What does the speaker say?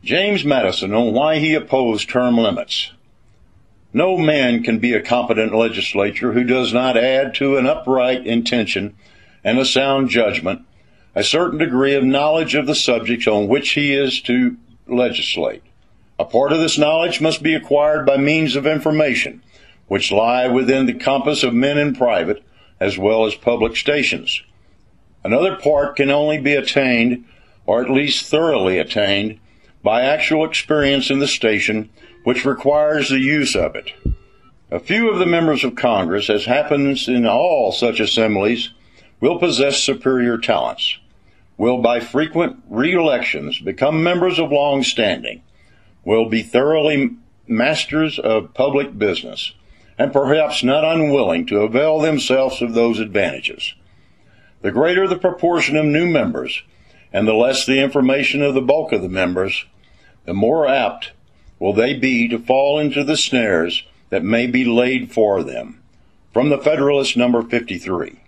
James Madison on why he opposed term limits. No man can be a competent legislator who does not add to an upright intention and a sound judgment a certain degree of knowledge of the subjects on which he is to legislate. A part of this knowledge must be acquired by means of information, which lie within the compass of men in private as well as public stations. Another part can only be attained, or at least thoroughly attained, by actual experience in the station which requires the use of it. A few of the members of Congress, as happens in all such assemblies, will possess superior talents, will by frequent re-elections become members of long standing, will be thoroughly masters of public business, and perhaps not unwilling to avail themselves of those advantages. The greater the proportion of new members, and the less the information of the bulk of the members, the more apt will they be to fall into the snares that may be laid for them. From the Federalist, number 53.